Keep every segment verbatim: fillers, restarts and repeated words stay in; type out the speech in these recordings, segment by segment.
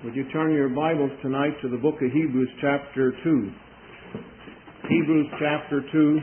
Would you turn your Bibles tonight to the book of Hebrews chapter two. Hebrews chapter two,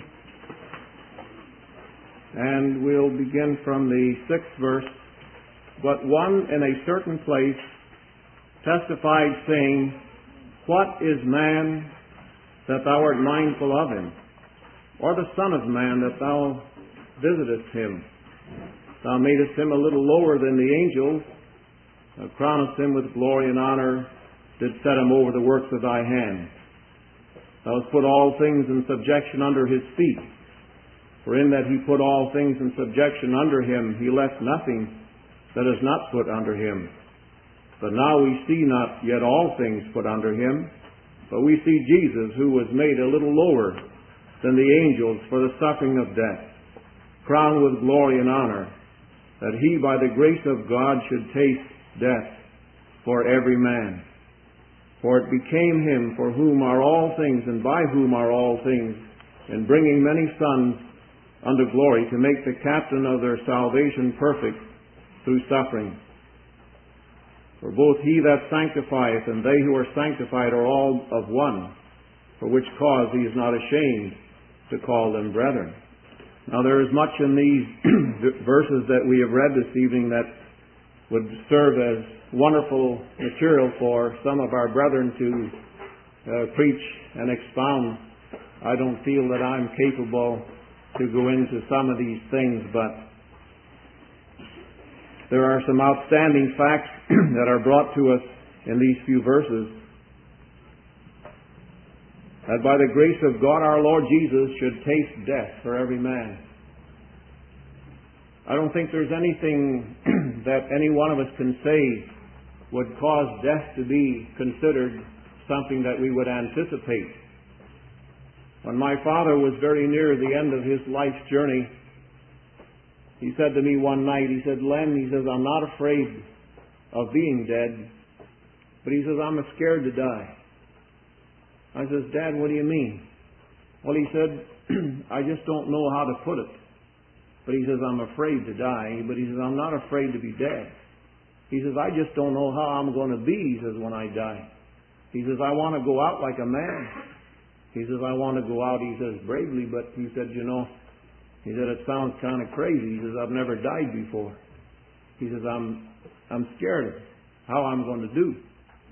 and we'll begin from the sixth verse. But one in a certain place testified, saying, What is man that thou art mindful of him? Or the Son of man that thou visitest him? Thou madest him a little lower than the angels, thou crownest him with glory and honor, did set him over the works of thy hand. Thou hast put all things in subjection under his feet. For in that he put all things in subjection under him, he left nothing that is not put under him. But now we see not yet all things put under him, but we see Jesus, who was made a little lower than the angels for the suffering of death, crowned with glory and honor, that he by the grace of God should taste death for every man. For it became him for whom are all things, and by whom are all things, in bringing many sons unto glory, to make the captain of their salvation perfect through suffering. For both he that sanctifieth and they who are sanctified are all of one, for which cause he is not ashamed to call them brethren. Now there is much in these verses that we have read this evening that would serve as wonderful material for some of our brethren to uh, preach and expound. I don't feel that I'm capable to go into some of these things, but there are some outstanding facts that are brought to us in these few verses. That by the grace of God our Lord Jesus should taste death for every man. I don't think there's anything that any one of us can say would cause death to be considered something that we would anticipate. When my father was very near the end of his life's journey, he said to me one night, he said, Len, he says, I'm not afraid of being dead, but he says, I'm scared to die. I says, Dad, what do you mean? Well, he said, I just don't know how to put it. But he says, I'm afraid to die, but he says, I'm not afraid to be dead. He says, I just don't know how I'm going to be, he says, when I die. He says, I want to go out like a man. He says, I want to go out, he says, bravely, but he said, you know, he said, it sounds kind of crazy. He says, I've never died before. He says, I'm I'm scared of how I'm going to do.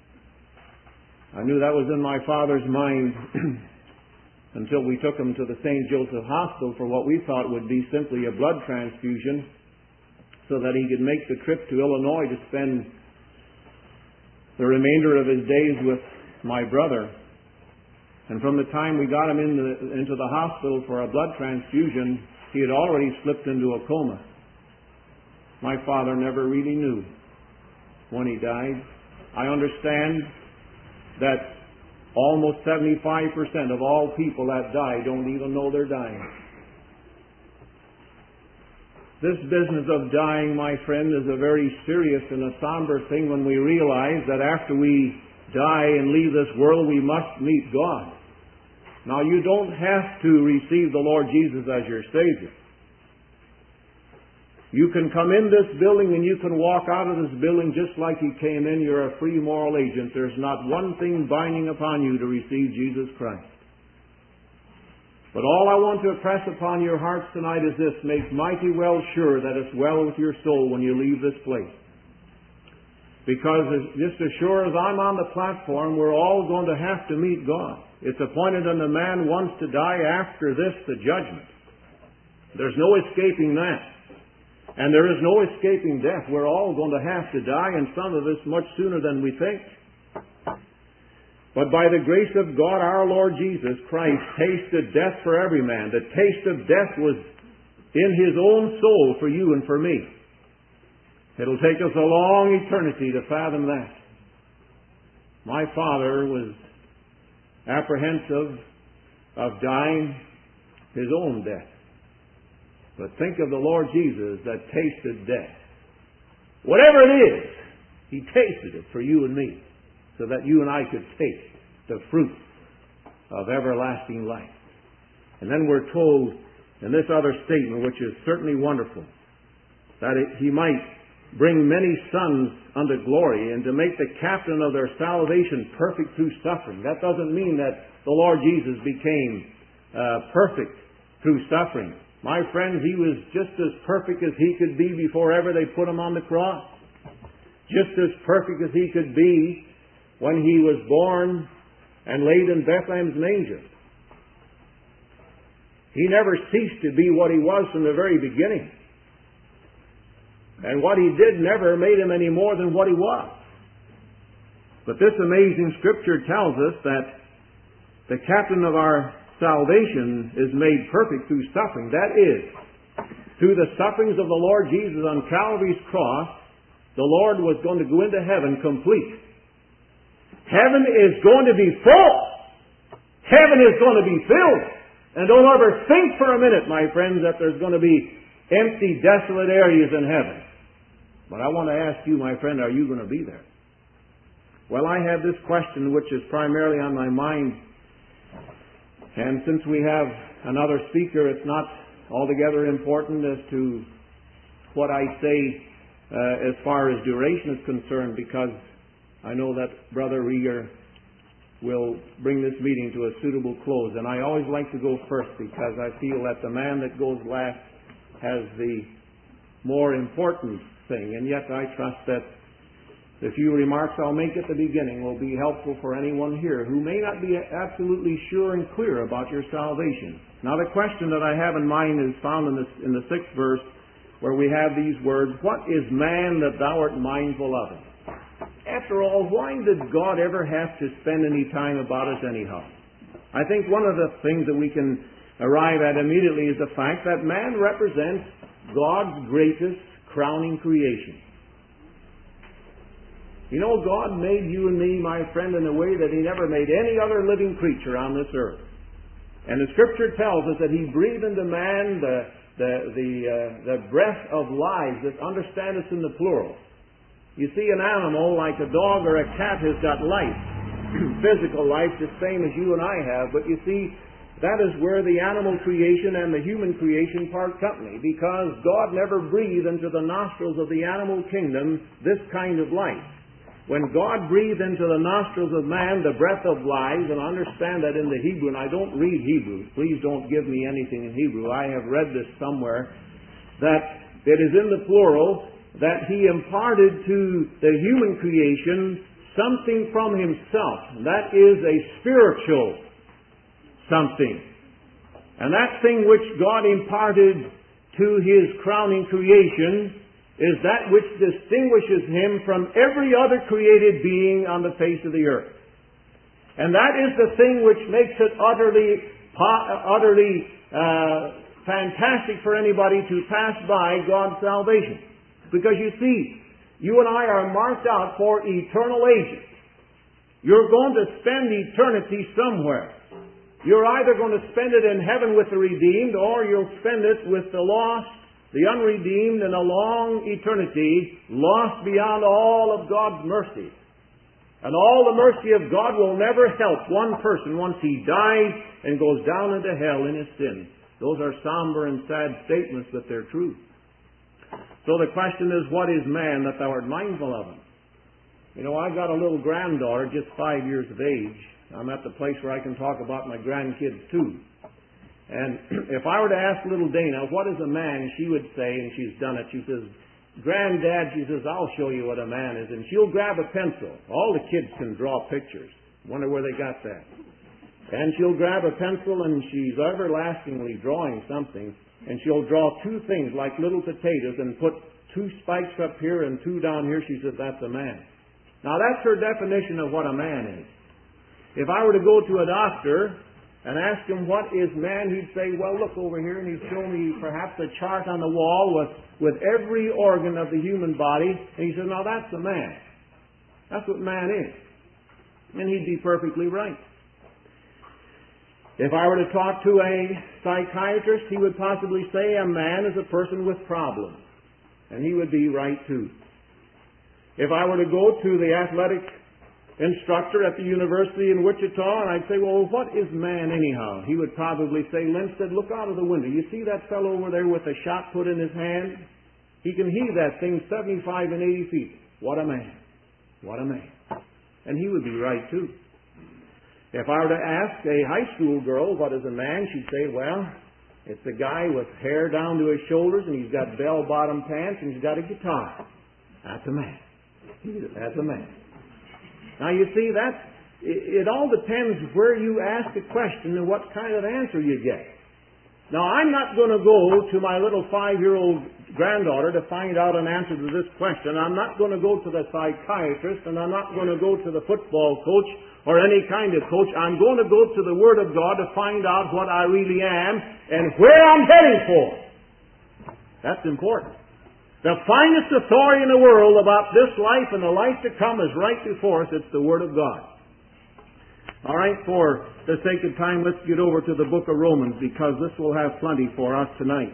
I knew that was in my father's mind until we took him to the Saint Joseph Hospital for what we thought would be simply a blood transfusion so that he could make the trip to Illinois to spend the remainder of his days with my brother. And from the time we got him into the, into the hospital for a blood transfusion, he had already slipped into a coma. My father never really knew when he died. I understand that almost seventy-five percent of all people that die don't even know they're dying. This business of dying, my friend, is a very serious and a somber thing when we realize that after we die and leave this world, we must meet God. Now, you don't have to receive the Lord Jesus as your Savior. You can come in this building and you can walk out of this building just like you came in. You're a free moral agent. There's not one thing binding upon you to receive Jesus Christ. But all I want to impress upon your hearts tonight is this: make mighty well sure that it's well with your soul when you leave this place. Because just as sure as I'm on the platform, we're all going to have to meet God. It's appointed unto man once to die, after this the judgment. There's no escaping that. And there is no escaping death. We're all going to have to die, and some of us much sooner than we think. But by the grace of God, our Lord Jesus Christ tasted death for every man. The taste of death was in His own soul for you and for me. It'll take us a long eternity to fathom that. My father was apprehensive of dying his own death. But think of the Lord Jesus that tasted death. Whatever it is, He tasted it for you and me, so that you and I could taste the fruit of everlasting life. And then we're told in this other statement, which is certainly wonderful, that it, He might bring many sons unto glory and to make the captain of their salvation perfect through suffering. That doesn't mean that the Lord Jesus became uh, perfect through suffering. My friends, He was just as perfect as He could be before ever they put Him on the cross. Just as perfect as He could be when He was born and laid in Bethlehem's manger. He never ceased to be what He was from the very beginning. And what He did never made Him any more than what He was. But this amazing Scripture tells us that the captain of our salvation is made perfect through suffering. That is, through the sufferings of the Lord Jesus on Calvary's cross, the Lord was going to go into heaven complete. Heaven is going to be full. Heaven is going to be filled. And don't ever think for a minute, my friends, that there's going to be empty, desolate areas in heaven. But I want to ask you, my friend, are you going to be there? Well, I have this question which is primarily on my mind. And since we have another speaker, it's not altogether important as to what I say uh, as far as duration is concerned, because I know that Brother Rieger will bring this meeting to a suitable close. And I always like to go first because I feel that the man that goes last has the more important thing. And yet I trust that the few remarks I'll make at the beginning will be helpful for anyone here who may not be absolutely sure and clear about your salvation. Now the question that I have in mind is found in, this, in the sixth verse, where we have these words, "What is man that thou art mindful of him?" After all, why did God ever have to spend any time about us anyhow? I think one of the things that we can arrive at immediately is the fact that man represents God's greatest crowning creation. You know, God made you and me, my friend, in a way that He never made any other living creature on this earth. And the Scripture tells us that He breathed into man the, the, the, uh, the breath of life that understand us in the plural. You see, an animal like a dog or a cat has got life, physical life, the same as you and I have. But you see, that is where the animal creation and the human creation part company, because God never breathed into the nostrils of the animal kingdom this kind of life. When God breathed into the nostrils of man the breath of life, and understand that in the Hebrew, and I don't read Hebrew, please don't give me anything in Hebrew. I have read this somewhere, that it is in the plural, that He imparted to the human creation something from Himself. That is a spiritual something. And that thing which God imparted to His crowning creation is that which distinguishes Him from every other created being on the face of the earth. And that is the thing which makes it utterly, utterly uh, fantastic for anybody to pass by God's salvation. Because you see, you and I are marked out for eternal ages. You're going to spend eternity somewhere. You're either going to spend it in heaven with the redeemed, or you'll spend it with the lost, the unredeemed, in a long eternity, lost beyond all of God's mercy. And all the mercy of God will never help one person once he dies and goes down into hell in his sin. Those are somber and sad statements, but they're true. So the question is, what is man that thou art mindful of him? You know, I've got a little granddaughter, just five years of age. I'm at the place where I can talk about my grandkids too. And if I were to ask little Dana, what is a man, she would say, and she's done it, she says, "Granddad," she says, "I'll show you what a man is." And she'll grab a pencil. All the kids can draw pictures. Wonder where they got that. And she'll grab a pencil, and she's everlastingly drawing something. And she'll draw two things like little potatoes and put two spikes up here and two down here. She says, "That's a man." Now that's her definition of what a man is. If I were to go to a doctor and ask him what is man, he'd say, "Well, look over here," and he'd show me perhaps a chart on the wall with, with every organ of the human body. And he says, "Now that's a man. That's what man is." And he'd be perfectly right. If I were to talk to a psychiatrist, he would possibly say a man is a person with problems. And he would be right too. If I were to go to the athletic instructor at the university in Wichita and I'd say, "Well, what is man anyhow?" He would probably say, "Linstead, look out of the window. You see that fellow over there with a shot put in his hand? He can heave that thing seventy-five and eighty feet. What a man. What a man. And he would be right, too. If I were to ask a high school girl what is a man, she'd say, well, it's a guy with hair down to his shoulders, and he's got bell-bottom pants, and he's got a guitar. That's a man. That's a man. Now, you see, that's, it, it all depends where you ask a question and what kind of answer you get. Now, I'm not going to go to my little five-year-old granddaughter to find out an answer to this question. I'm not going to go to the psychiatrist, and I'm not going to go to the football coach or any kind of coach. I'm going to go to the Word of God to find out what I really am and where I'm heading for. That's important. The finest authority in the world about this life and the life to come is right before us. It's the Word of God. All right, for the sake of time, let's get over to the book of Romans, because this will have plenty for us tonight.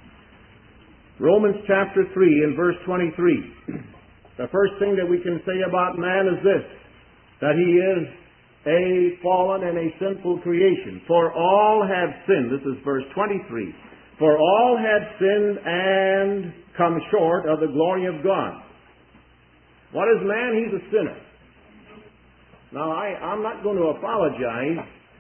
Romans chapter three and verse twenty-three. The first thing that we can say about man is this, that he is a fallen and a sinful creation. For all have sinned. This is verse twenty-three. For all have sinned and come short of the glory of God. What is man? He's a sinner. Now, I, I'm not going to apologize.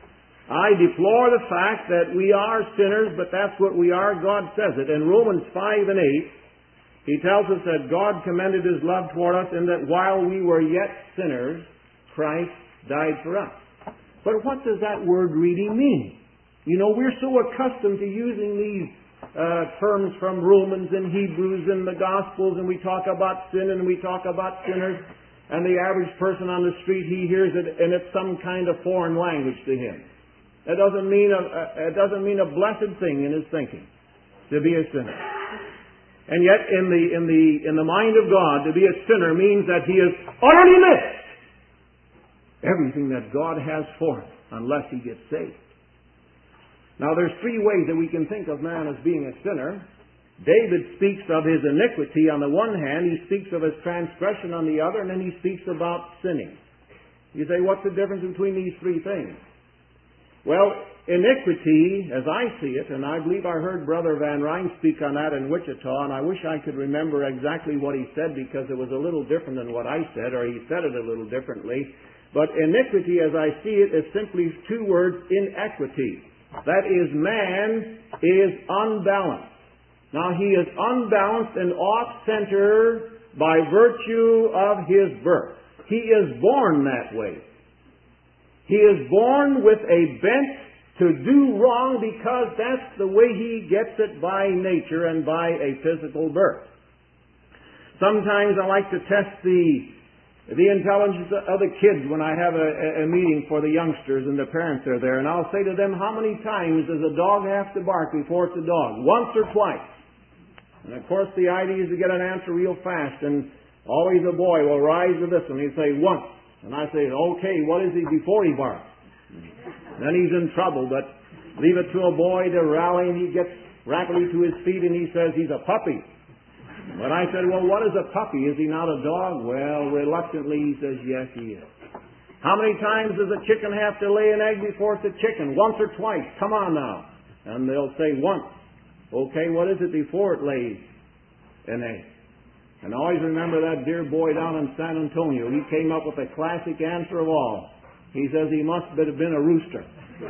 I deplore the fact that we are sinners, but that's what we are. God says it. In Romans five and eight, He tells us that God commended His love toward us in that while we were yet sinners, Christ died for us. But what does that word really mean? You know, we're so accustomed to using these uh, terms from Romans and Hebrews and the Gospels, and we talk about sin and we talk about sinners. And the average person on the street, he hears it, and it's some kind of foreign language to him. It doesn't mean a, it doesn't mean a blessed thing in his thinking to be a sinner. And yet, in the in the in the mind of God, to be a sinner means that he has utterly missed everything that God has for him, unless he gets saved. Now, there's three ways that we can think of man as being a sinner. David speaks of his iniquity on the one hand, he speaks of his transgression on the other, and then he speaks about sinning. You say, what's the difference between these three things? Well, iniquity, as I see it, and I believe I heard Brother Van Ryn speak on that in Wichita, and I wish I could remember exactly what he said because it was a little different than what I said, or he said it a little differently. But iniquity, as I see it, is simply two words, inequity. That is, man is unbalanced. Now, he is unbalanced and off-center by virtue of his birth. He is born that way. He is born with a bent to do wrong because that's the way he gets it by nature and by a physical birth. Sometimes I like to test the, the intelligence of the kids when I have a, a meeting for the youngsters and the parents are there, and I'll say to them, how many times does a dog have to bark before it's a dog? Once or twice? And of course the idea is to get an answer real fast, and always a boy will rise to this one. He'll say, once. And I say, okay, what is he before he barks? Then he's in trouble, but leave it to a boy to rally, and he gets rapidly to his feet, and he says he's a puppy. But I said, well, what is a puppy? Is he not a dog? Well, reluctantly he says, yes, he is. How many times does a chicken have to lay an egg before it's a chicken? Once or twice? Come on now. And they'll say, once. Okay, what is it before it lays an egg? And I always remember that dear boy down in San Antonio. He came up with a classic answer of all. He says he must have been a rooster.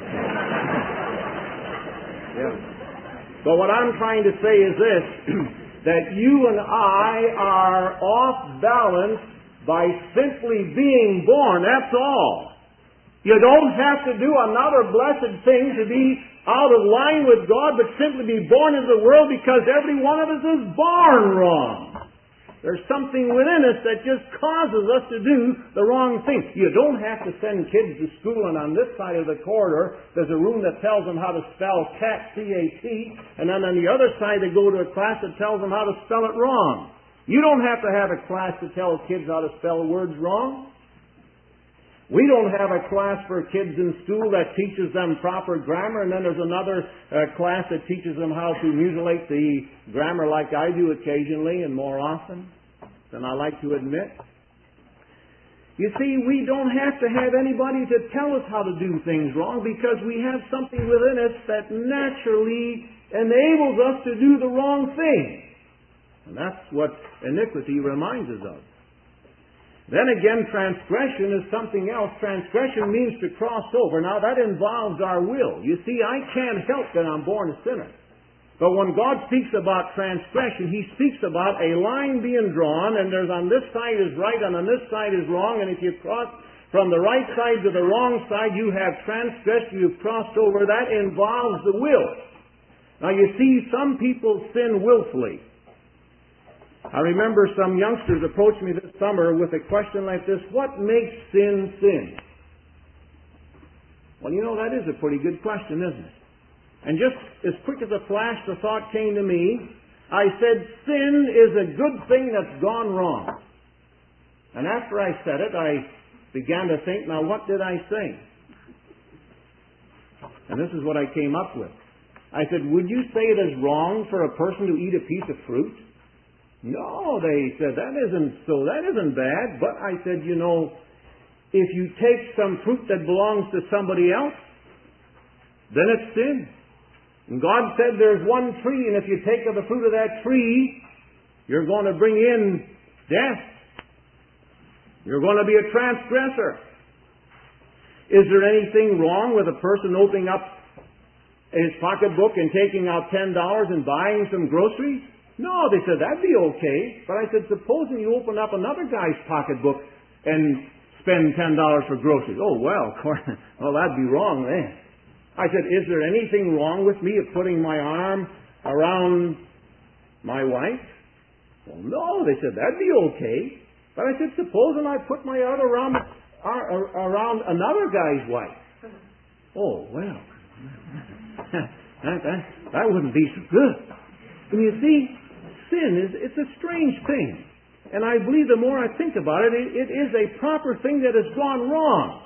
Yeah. But what I'm trying to say is this, that you and I are off balance by simply being born, that's all. You don't have to do another blessed thing to be out of line with God, but simply be born into the world because every one of us is born wrong. There's something within us that just causes us to do the wrong thing. You don't have to send kids to school, and on this side of the corridor, there's a room that tells them how to spell cat, C A T, and then on the other side they go to a class that tells them how to spell it wrong. You don't have to have a class to tell kids how to spell words wrong. We don't have a class for kids in school that teaches them proper grammar, and then there's another uh, class that teaches them how to mutilate the grammar like I do occasionally and more often than I like to admit. You see, we don't have to have anybody to tell us how to do things wrong because we have something within us that naturally enables us to do the wrong thing. And that's what iniquity reminds us of. Then again, transgression is something else. Transgression means to cross over. Now, that involves our will. You see, I can't help that I'm born a sinner. But when God speaks about transgression, He speaks about a line being drawn, and there's on this side is right, and on this side is wrong, and if you cross from the right side to the wrong side, you have transgressed, you've crossed over. That involves the will. Now, you see, some people sin willfully. I remember some youngsters approached me this summer with a question like this: what makes sin sin? Well, you know, that is a pretty good question, isn't it? And just as quick as a flash, the thought came to me. I said, sin is a good thing that's gone wrong. And after I said it, I began to think, now what did I say? And this is what I came up with. I said, would you say it is wrong for a person to eat a piece of fruit? No, they said, that isn't so, that isn't bad. But I said, you know, if you take some fruit that belongs to somebody else, then it's sin. And God said there's one tree, and if you take of the fruit of that tree, you're going to bring in death. You're going to be a transgressor. Is there anything wrong with a person opening up his pocketbook and taking out ten dollars and buying some groceries? No, they said, that'd be okay. But I said, supposing you open up another guy's pocketbook and spend ten dollars for groceries. Oh, well, of course, well, that'd be wrong then. I said, is there anything wrong with me of putting my arm around my wife? Well, no, they said, that'd be okay. But I said, supposing I put my arm around, around another guy's wife. Oh, well, that, that, that wouldn't be so good. And you see, sin is it's a strange thing. And I believe the more I think about it, it, it is a proper thing that has gone wrong.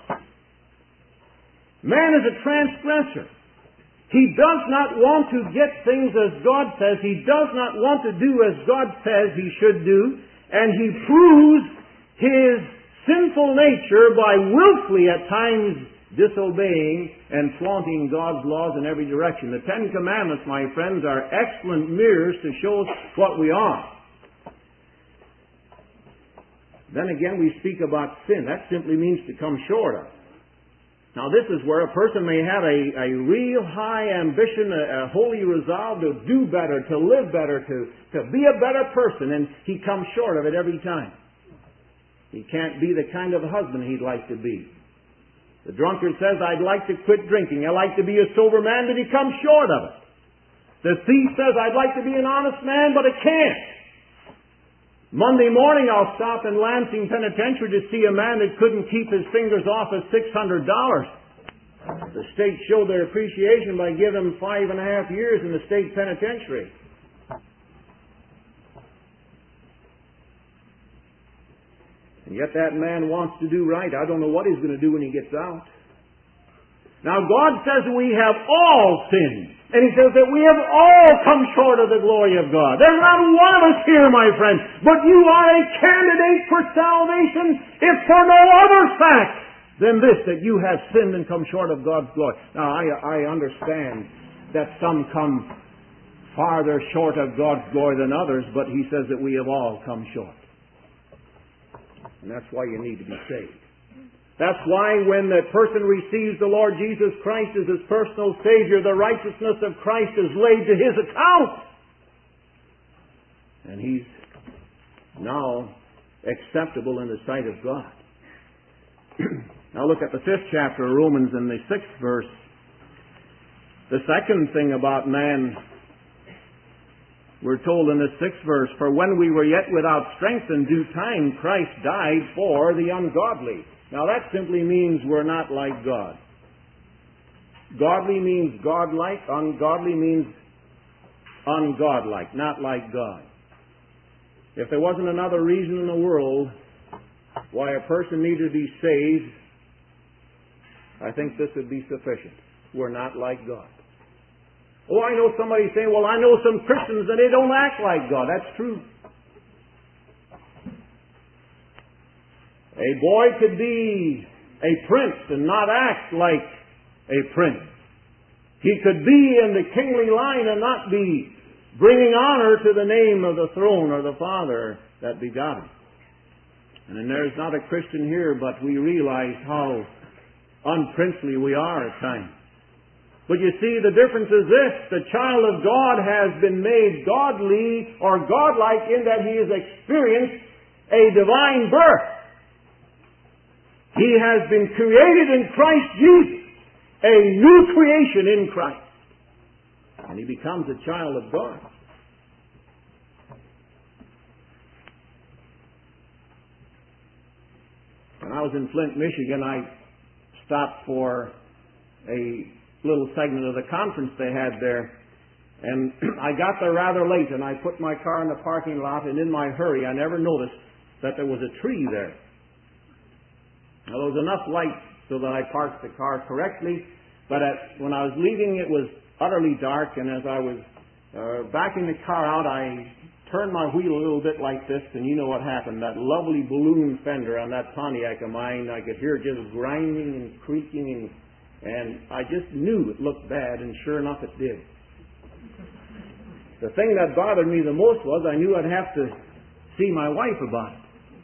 Man is a transgressor. He does not want to get things as God says. He does not want to do as God says he should do. And he proves his sinful nature by willfully at times disobeying and flaunting God's laws in every direction. The Ten Commandments, my friends, are excellent mirrors to show us what we are. Then again, we speak about sin. That simply means to come short of. Now, this is where a person may have a, a real high ambition, a, a holy resolve to do better, to live better, to, to be a better person, and he comes short of it every time. He can't be the kind of husband he'd like to be. The drunkard says, I'd like to quit drinking. I'd like to be a sober man, but he comes short of it. The thief says, I'd like to be an honest man, but I can't. Monday morning, I'll stop in Lansing Penitentiary to see a man that couldn't keep his fingers off of six hundred dollars. The state showed their appreciation by giving him five and a half years in the state penitentiary. And yet that man wants to do right. I don't know what he's going to do when he gets out. Now, God says that we have all sinned. And He says that we have all come short of the glory of God. There's not one of us here, my friend, but you are a candidate for salvation, if for no other fact than this, that you have sinned and come short of God's glory. Now, I, I understand that some come farther short of God's glory than others, but He says that we have all come short. And that's why you need to be saved. That's why when the person receives the Lord Jesus Christ as his personal Savior, the righteousness of Christ is laid to his account. And he's now acceptable in the sight of God. Now look at the fifth chapter of Romans in the sixth verse. The second thing about man, we're told in the sixth verse, for when we were yet without strength in due time, Christ died for the ungodly. Now that simply means we're not like God. Godly means godlike. Ungodly means ungodlike, not like God. If there wasn't another reason in the world why a person needed to be saved, I think this would be sufficient. We're not like God. Oh, I know somebody saying, well, I know some Christians and they don't act like God. That's true. A boy could be a prince and not act like a prince. He could be in the kingly line and not be bringing honor to the name of the throne or the Father that begot him. And then there's not a Christian here, but we realize how unprincely we are at times. But you see, the difference is this: the child of God has been made godly or godlike in that he has experienced a divine birth. He has been created in Christ Jesus, a new creation in Christ. And he becomes a child of God. When I was in Flint, Michigan, I stopped for a little segment of the conference they had there. And I got there rather late, and I put my car in the parking lot, and in my hurry, I never noticed that there was a tree there. Now, there was enough light so that I parked the car correctly, but at, when I was leaving, it was utterly dark, and as I was uh, backing the car out, I turned my wheel a little bit like this, and you know what happened. That lovely balloon fender on that Pontiac of mine, I could hear it just grinding and creaking, and, and I just knew it looked bad, and sure enough it did. The thing that bothered me the most was I knew I'd have to see my wife about it.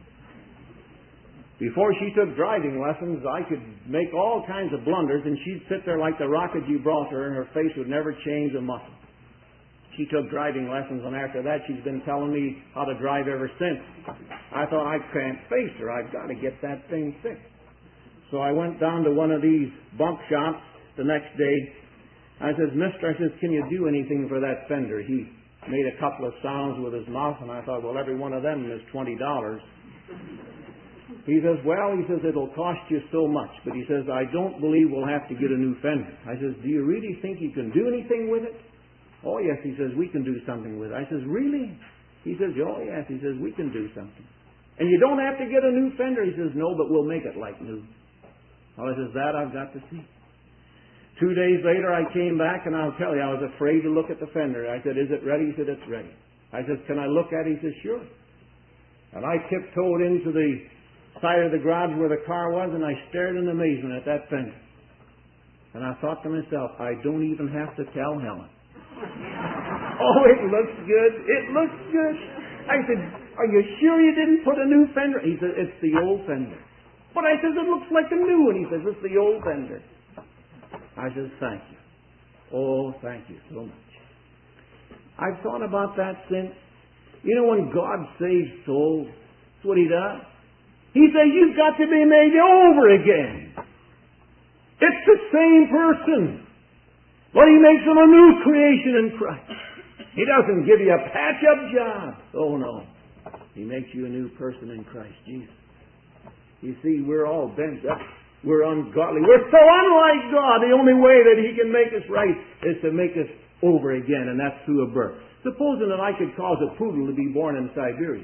Before she took driving lessons, I could make all kinds of blunders, and she'd sit there like the rocket you brought her, and her face would never change a muscle. She took driving lessons, and after that, she's been telling me how to drive ever since. I thought, I can't face her. I've got to get that thing fixed. So I went down to one of these bump shops the next day. I says, Mister, I says, can you do anything for that fender? He made a couple of sounds with his mouth, and I thought, well, every one of them is twenty dollars. He says, well, he says, it'll cost you so much. But he says, I don't believe we'll have to get a new fender. I says, do you really think you can do anything with it? Oh, yes, he says, we can do something with it. I says, really? He says, oh, yes. He says, we can do something. And you don't have to get a new fender. He says, no, but we'll make it like new. Oh, I says, that I've got to see. Two days later, I came back, and I'll tell you, I was afraid to look at the fender. I said, is it ready? He said, it's ready. I said, can I look at it? He said, sure. And I tiptoed into the side of the garage where the car was, and I stared in amazement at that fender. And I thought to myself, I don't even have to tell Helen. Oh, it looks good. It looks good. I said, are you sure you didn't put a new fender? He said, it's the old fender. But I said, it looks like a new one. He says, it's the old fender. I says, thank you. Oh, thank you so much. I've thought about that since. You know, when God saves souls, that's what He does. He says, you've got to be made over again. It's the same person. But He makes them a new creation in Christ. He doesn't give you a patch-up job. Oh, no. He makes you a new person in Christ Jesus. You see, we're all bent up. We're ungodly. We're so unlike God. The only way that He can make us right is to make us over again, and that's through a birth. Supposing that I could cause a poodle to be born in Siberia,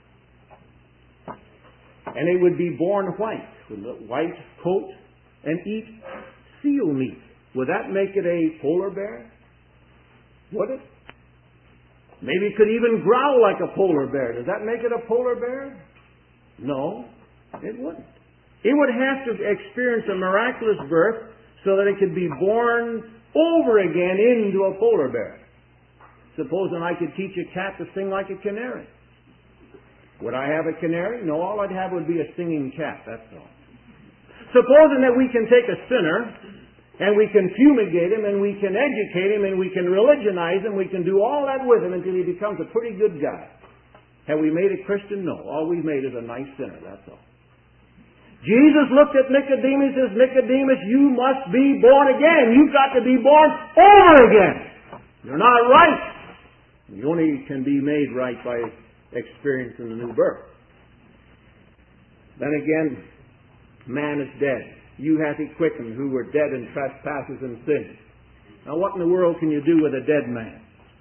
and it would be born white, with a white coat, and eat seal meat. Would that make it a polar bear? Would it? Maybe it could even growl like a polar bear. Does that make it a polar bear? No, it wouldn't. It would have to experience a miraculous birth so that it could be born over again into a polar bear. Supposing I could teach a cat to sing like a canary. Would I have a canary? No, all I'd have would be a singing cat, that's all. Supposing that we can take a sinner and we can fumigate him and we can educate him and we can religionize him, we can do all that with him until he becomes a pretty good guy. Have we made a Christian? No. All we've made is a nice sinner, that's all. Jesus looked at Nicodemus and says, Nicodemus, you must be born again. You've got to be born over again. You're not right. You only can be made right by experiencing the new birth. Then again, man is dead. You hath He quickened who were dead in trespasses and sins. Now what in the world can you do with a dead man?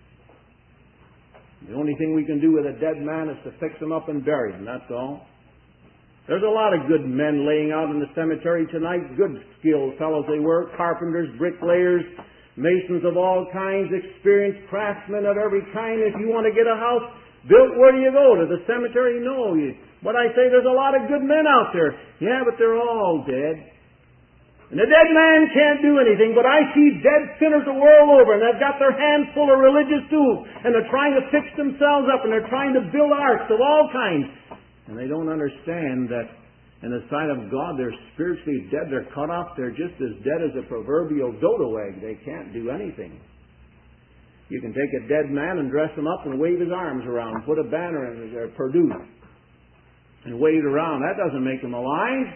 The only thing we can do with a dead man is to fix him up and bury him, that's all. There's a lot of good men laying out in the cemetery tonight, good skilled fellows they were, carpenters, bricklayers, masons of all kinds, experienced craftsmen of every kind. If you want to get a house built, where do you go? To the cemetery? No. You, but I say there's a lot of good men out there. Yeah, but they're all dead. And the dead man can't do anything, but I see dead sinners the world over, and they've got their hands full of religious tools, and they're trying to fix themselves up, and they're trying to build arks of all kinds. And they don't understand that in the sight of God, they're spiritually dead. They're cut off. They're just as dead as a proverbial dodo egg. They can't do anything. You can take a dead man and dress him up and wave his arms around, put a banner in there, Purdue, and wave it around. That doesn't make him alive.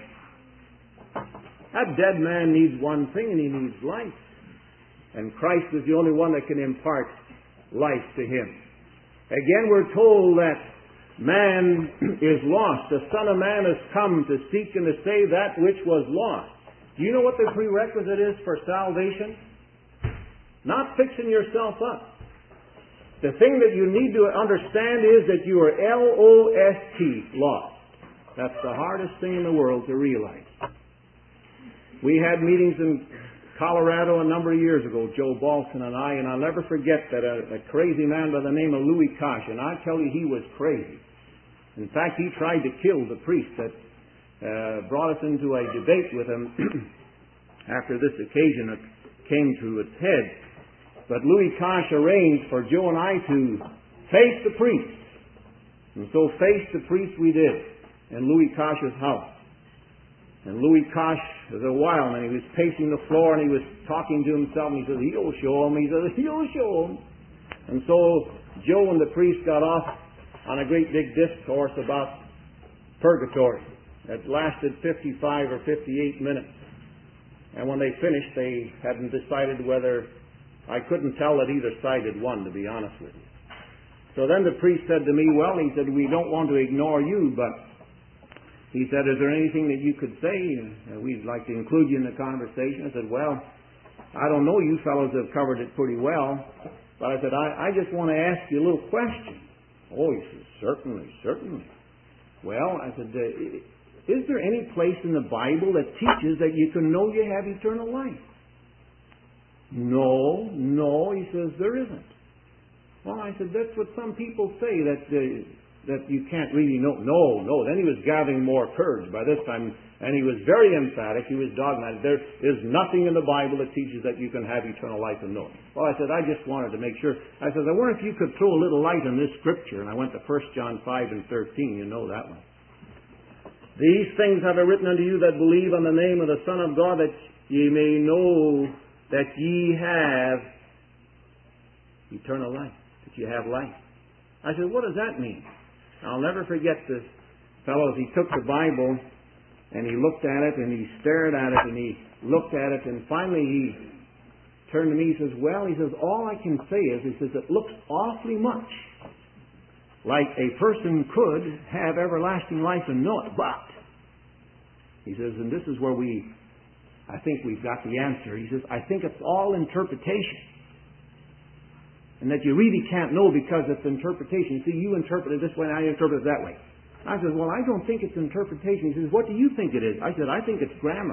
That dead man needs one thing, and he needs life. And Christ is the only one that can impart life to him. Again, we're told that man is lost. The Son of Man has come to seek and to save that which was lost. Do you know what the prerequisite is for salvation? Not fixing yourself up. The thing that you need to understand is that you are L O S T, lost. That's the hardest thing in the world to realize. We had meetings in Colorado a number of years ago, Joe Balson and I, and I'll never forget that a, a crazy man by the name of Louis Koch, and I tell you he was crazy. In fact, he tried to kill the priest that uh, brought us into a debate with him after this occasion came to its head. But Louis Koch arranged for Joe and I to face the priest. And so face the priest we did in Louis Koch's house. And Louis Koch was a wild man. He was pacing the floor and he was talking to himself. And he said, he'll show him. He said, he'll show him. And so Joe and the priest got off on a great big discourse about purgatory. It lasted fifty-five or fifty-eight minutes. And when they finished, they hadn't decided whether... I couldn't tell that either side had won, to be honest with you. So then the priest said to me, well, he said, we don't want to ignore you, but he said, is there anything that you could say? Uh, we'd like to include you in the conversation. I said, well, I don't know. You fellows have covered it pretty well. But I said, I, I just want to ask you a little question. Oh, he said, certainly, certainly. Well, I said, uh, is there any place in the Bible that teaches that you can know you have eternal life? No, no, he says, there isn't. Well, I said, that's what some people say, that uh, that you can't really know. No, no. Then he was gathering more courage by this time, and he was very emphatic. He was dogmatic. There is nothing in the Bible that teaches that you can have eternal life and know it. Well, I said, I just wanted to make sure. I said, I wonder if you could throw a little light on this scripture. And I went to First John five and thirteen. You know that one. These things have I written unto you that believe on the name of the Son of God, that ye may know that ye have eternal life, that you have life. I said, what does that mean? I'll never forget this fellow as he took the Bible and he looked at it and he stared at it and he looked at it and finally he turned to me and he says, well, he says, all I can say is, he says, it looks awfully much like a person could have everlasting life and know it, but he says, and this is where we I think we've got the answer. He says, I think it's all interpretation. And that you really can't know because it's interpretation. You see, you interpret it this way and I interpret it that way. I said, well, I don't think it's interpretation. He says, what do you think it is? I said, I think it's grammar.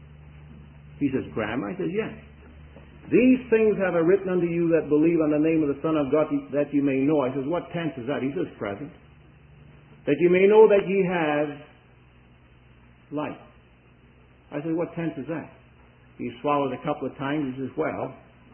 He says, grammar? I said, yes. These things have I written unto you that believe on the name of the Son of God, that you may know. I says, what tense is that? He says, present. That you may know that ye have life. I said, what tense is that? He swallowed a couple of times. He says, well,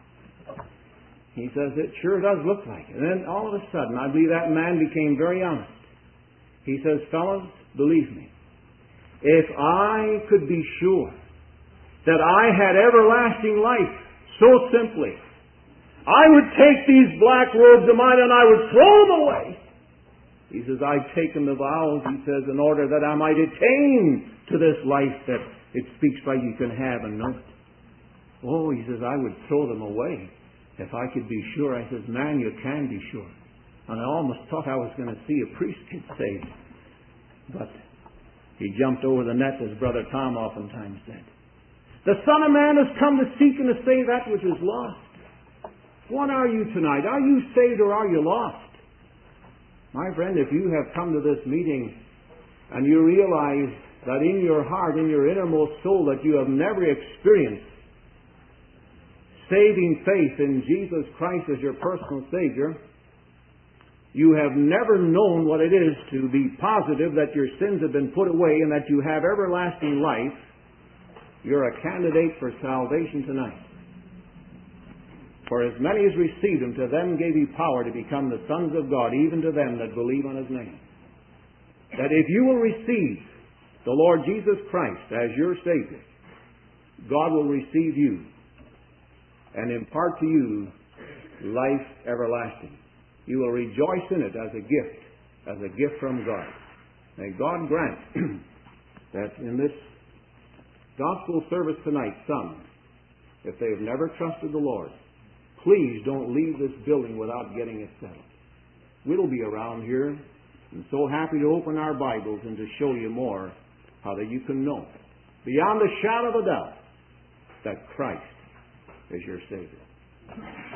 he says, it sure does look like it. And then all of a sudden, I believe that man became very honest. He says, fellows, believe me, if I could be sure that I had everlasting life so simply, I would take these black robes of mine and I would throw them away. He says, I've taken the vows, he says, in order that I might attain to this life that it speaks by you can have and know it. Oh, he says, I would throw them away if I could be sure. I says, man, you can be sure. And I almost thought I was going to see a priest get saved. But he jumped over the net, as Brother Tom oftentimes said. The Son of Man has come to seek and to save that which is lost. What are you tonight? Are you saved or are you lost? My friend, if you have come to this meeting and you realize that in your heart, in your innermost soul, that you have never experienced saving faith in Jesus Christ as your personal Savior, you have never known what it is to be positive that your sins have been put away and that you have everlasting life, You're a candidate for salvation tonight. For as many as received him, to them gave he power to become the sons of God, even to them that believe on his name. That if you will receive the Lord Jesus Christ as your Savior, God will receive you and impart to you life everlasting. You will rejoice in it as a gift, as a gift from God. May God grant that in this gospel service tonight, some, if they have never trusted the Lord, please don't leave this building without getting it settled. We'll be around here and so happy to open our Bibles and to show you more how that you can know beyond a shadow of a doubt that Christ is your Savior.